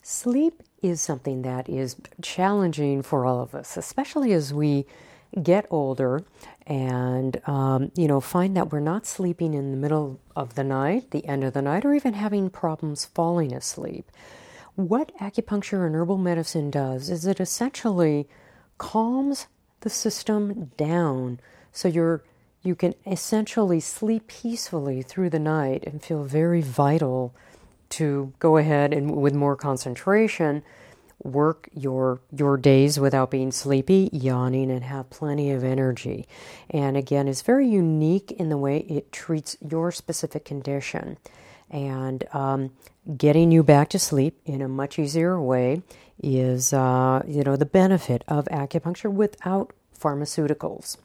Sleep is something that is challenging for all of us, especially as we get older and find that we're not sleeping in the middle of the night, the end of the night, or even having problems falling asleep. What acupuncture and herbal medicine does is it essentially calms the system down so you can essentially sleep peacefully through the night and feel very vital to go ahead and with more concentration work your days without being sleepy, yawning, and have plenty of energy. And again, it's very unique in the way it treats your specific condition. And getting you back to sleep in a much easier way is, the benefit of acupuncture without pharmaceuticals.